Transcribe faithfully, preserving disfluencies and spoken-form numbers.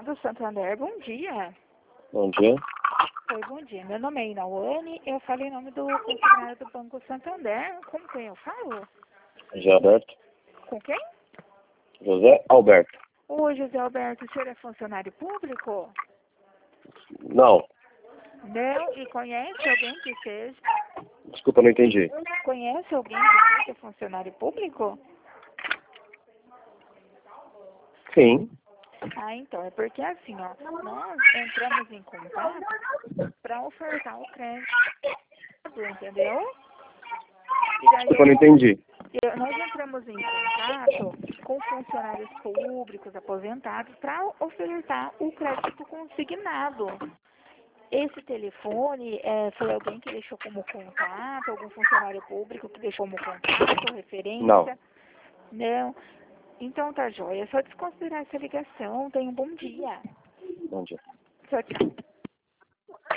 do Santander, bom dia. Bom dia. Oi, bom dia. Meu nome é Inawane, eu falo em nome do funcionário do Banco Santander. Com quem eu falo? José Alberto. Com quem? José Alberto. Oi, José Alberto, o senhor é funcionário público? Não. Não, e conhece alguém que seja? Desculpa, não entendi. Conhece alguém que seja funcionário público? Sim. Ah, então, é porque assim, ó, nós entramos em contato para ofertar o crédito, entendeu? E daí Desculpa, não entendi. eu- nós entramos em contato com funcionários públicos aposentados para ofertar o crédito consignado. Esse telefone é, foi alguém que deixou como contato, algum funcionário público que deixou como contato, referência? Não. Não. Então tá joia. É só desconsiderar essa ligação. Tenha um bom dia. Bom dia. Tchau, tchau.